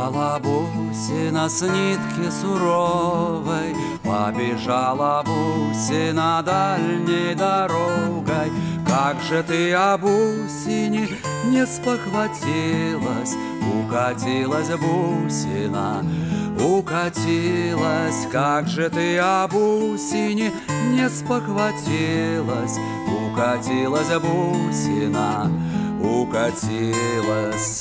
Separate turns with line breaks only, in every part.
Побежала бусина с нитки суровой, побежала бусина дальней дорогой. Как же ты об бусине не спохватилась, укатилась бусина, укатилась. Как же ты об бусине не спохватилась, укатилась бусина, укатилась.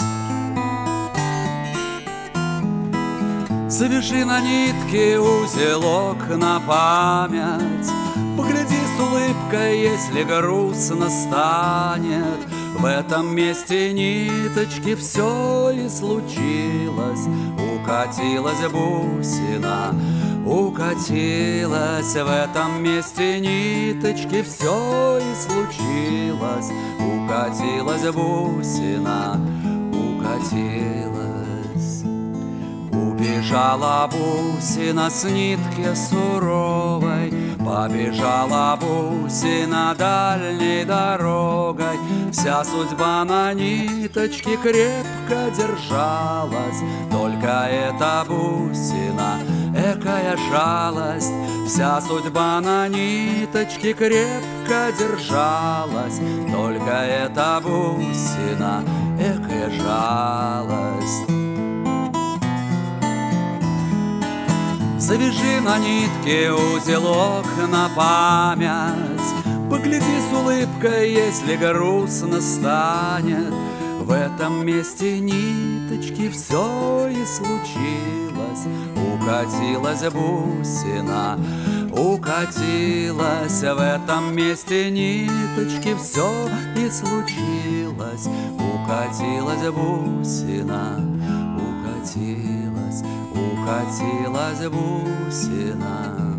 Завяжи на нитке узелок на память, погляди с улыбкой, если грустно станет. В этом месте ниточки все и случилось. Укатилась бусина, укатилась. В этом месте ниточки все и случилось. Укатилась бусина, укатилась. Убежала бусина с нитки суровой, побежала бусина дальней дорогой. Вся судьба на ниточке крепко держалась, только эта бусина, экая жалость. Вся судьба на ниточке крепко держалась, только эта бусина, экая жалость. Завяжи на нитке узелок на память, погляди с улыбкой, если грустно станет. В этом месте ниточки все и случилось. Укатилась бусина, укатилась. В этом месте ниточки все и случилось. Укатилась бусина, укатилась. Укатилась бусина.